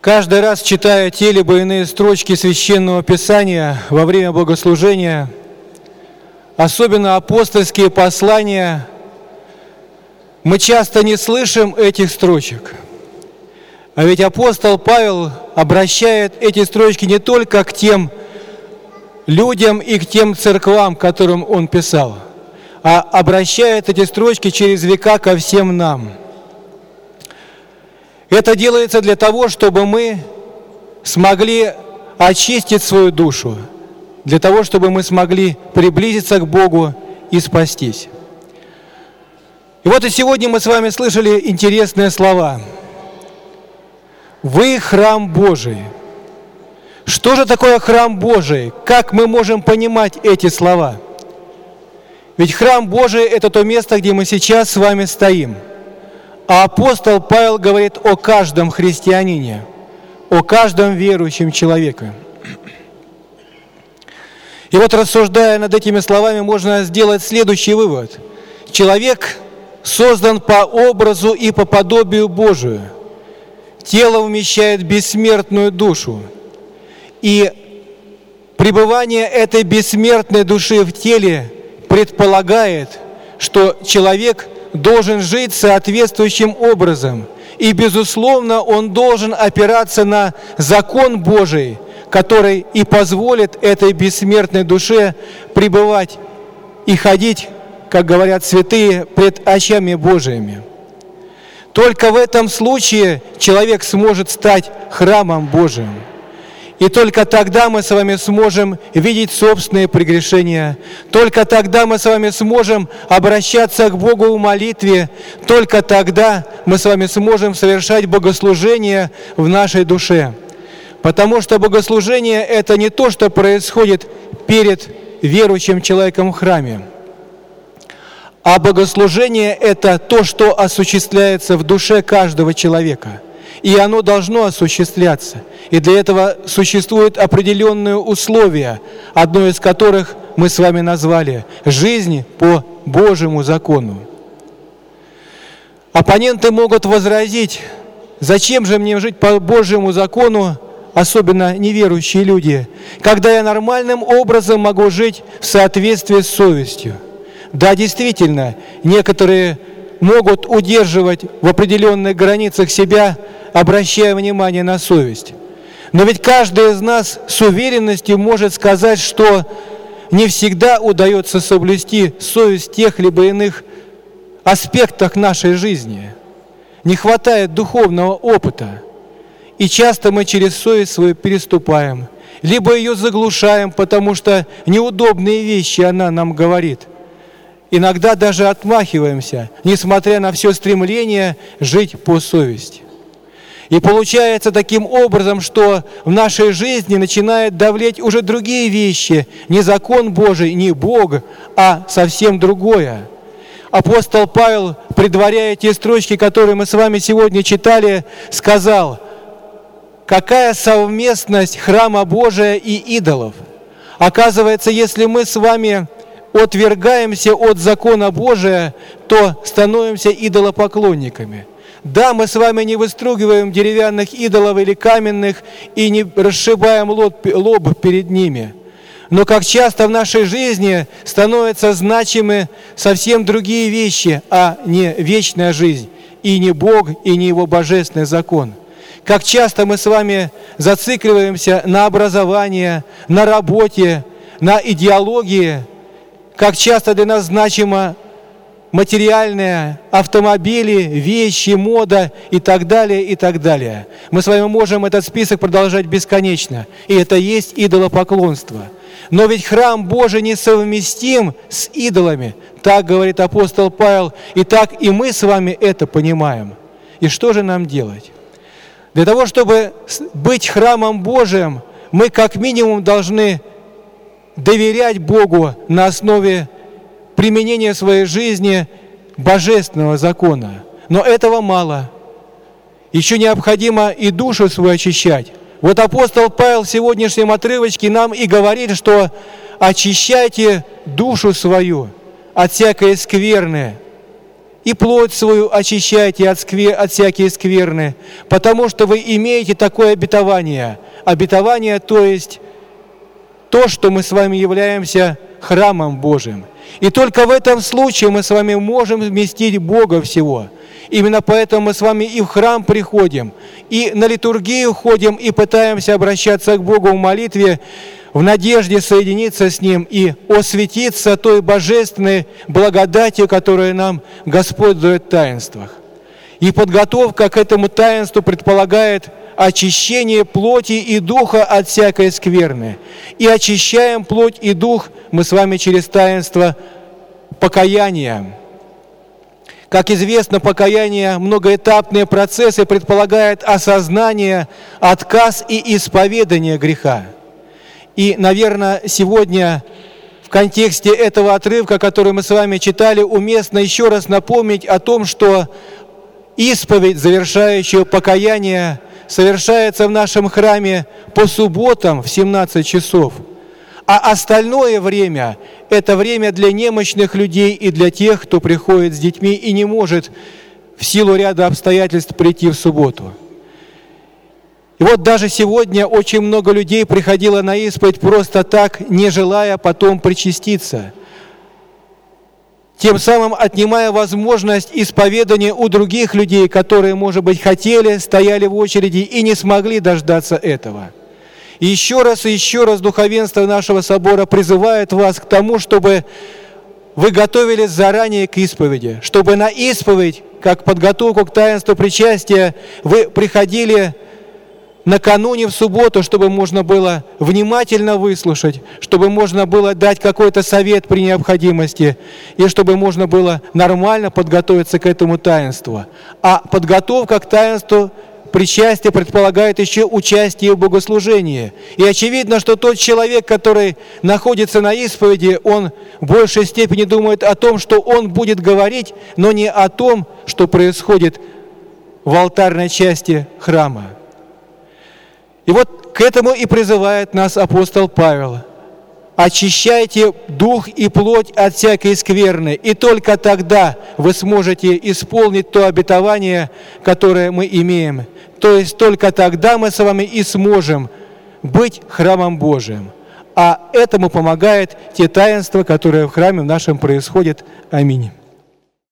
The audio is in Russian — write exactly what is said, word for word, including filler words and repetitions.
Каждый раз, читая те либо иные строчки Священного Писания во время богослужения, особенно апостольские послания, мы часто не слышим этих строчек. А ведь апостол Павел обращает эти строчки не только к тем людям и к тем церквам, которым он писал, а обращает эти строчки через века ко всем нам. Это делается для того, чтобы мы смогли очистить свою душу, для того, чтобы мы смогли приблизиться к Богу и спастись. И вот и сегодня мы с вами слышали интересные слова. «Вы храм Божий». Что же такое храм Божий? Как мы можем понимать эти слова? Ведь храм Божий – это то место, где мы сейчас с вами стоим. А апостол Павел говорит о каждом христианине, о каждом верующем человеке. И вот, рассуждая над этими словами, можно сделать следующий вывод. Человек создан по образу и по подобию Божию. Тело вмещает бессмертную душу. И пребывание этой бессмертной души в теле предполагает, что человек должен жить соответствующим образом. И, безусловно, он должен опираться на закон Божий, который и позволит этой бессмертной душе пребывать и ходить, как говорят святые, пред очами Божиими. Только в этом случае человек сможет стать храмом Божиим. И только тогда мы с вами сможем видеть собственные прегрешения. Только тогда мы с вами сможем обращаться к Богу в молитве. Только тогда мы с вами сможем совершать богослужение в нашей душе. Потому что богослужение – это не то, что происходит перед верующим человеком в храме. А богослужение – это то, что осуществляется в душе каждого человека. И оно должно осуществляться. И для этого существуют определенные условия, одно из которых мы с вами назвали – жизнь по Божьему закону. Оппоненты могут возразить, зачем же мне жить по Божьему закону, особенно неверующие люди, когда я нормальным образом могу жить в соответствии с совестью. Да, действительно, некоторые могут удерживать в определенных границах себя, обращая внимание на совесть. Но ведь каждый из нас с уверенностью может сказать, что не всегда удается соблюсти совесть в тех либо иных аспектах нашей жизни. Не хватает духовного опыта. И часто мы через совесть свою переступаем, либо ее заглушаем, потому что неудобные вещи она нам говорит. Иногда даже отмахиваемся, несмотря на все стремление жить по совести. И получается таким образом, что в нашей жизни начинает давлеть уже другие вещи, не закон Божий, не Бог, а совсем другое. Апостол Павел, предваряя те строчки, которые мы с вами сегодня читали, сказал: какая совместность храма Божия и идолов? Оказывается, если мы с вами отвергаемся от закона Божия, то становимся идолопоклонниками. Да, мы с вами не выстругиваем деревянных идолов или каменных и не расшибаем лоб, лоб перед ними. Но как часто в нашей жизни становятся значимы совсем другие вещи, а не вечная жизнь, и не Бог, и не Его божественный закон. Как часто мы с вами зацикливаемся на образовании, на работе, на идеологии, как часто для нас значимо материальные, автомобили, вещи, мода и так далее, и так далее. Мы с вами можем этот список продолжать бесконечно. И это есть идолопоклонство. Но ведь храм Божий несовместим с идолами. Так говорит апостол Павел. И так и мы с вами это понимаем. И что же нам делать? Для того, чтобы быть храмом Божиим, мы как минимум должны доверять Богу на основе применения в своей жизни божественного закона. Но этого мало. Еще необходимо и душу свою очищать. Вот апостол Павел в сегодняшнем отрывочке нам и говорит, что очищайте душу свою от всякой скверны и плоть свою очищайте от, сквер... от всякой скверны, потому что вы имеете такое обетование. Обетование, то есть то, что мы с вами являемся храмом Божьим. И только в этом случае мы с вами можем вместить Бога всего. Именно поэтому мы с вами и в храм приходим, и на литургию ходим, и пытаемся обращаться к Богу в молитве, в надежде соединиться с Ним и осветиться той божественной благодатью, которую нам Господь дает в таинствах. И подготовка к этому таинству предполагает очищение плоти и духа от всякой скверны. И очищаем плоть и дух мы с вами через таинство покаяния. Как известно, покаяние, многоэтапные процессы предполагает осознание, отказ и исповедание греха. И, наверное, сегодня в контексте этого отрывка, который мы с вами читали, уместно еще раз напомнить о том, что исповедь, завершающая покаяние, совершается в нашем храме по субботам в семнадцать часов. А остальное время – это время для немощных людей и для тех, кто приходит с детьми и не может в силу ряда обстоятельств прийти в субботу. И вот даже сегодня очень много людей приходило на исповедь просто так, не желая потом причаститься, тем самым отнимая возможность исповедания у других людей, которые, может быть, хотели, стояли в очереди и не смогли дождаться этого. И еще раз и еще раз духовенство нашего собора призывает вас к тому, чтобы вы готовились заранее к исповеди, чтобы на исповедь, как подготовку к таинству причастия, вы приходили накануне в субботу, чтобы можно было внимательно выслушать, чтобы можно было дать какой-то совет при необходимости, и чтобы можно было нормально подготовиться к этому таинству. А подготовка к таинству причастие предполагает еще участие в богослужении. И очевидно, что тот человек, который находится на исповеди, он в большей степени думает о том, что он будет говорить, но не о том, что происходит в алтарной части храма. И вот к этому и призывает нас апостол Павел. «Очищайте дух и плоть от всякой скверны, и только тогда вы сможете исполнить то обетование, которое мы имеем. То есть только тогда мы с вами и сможем быть храмом Божиим. А этому помогает те таинства, которые в храме нашем происходят. Аминь».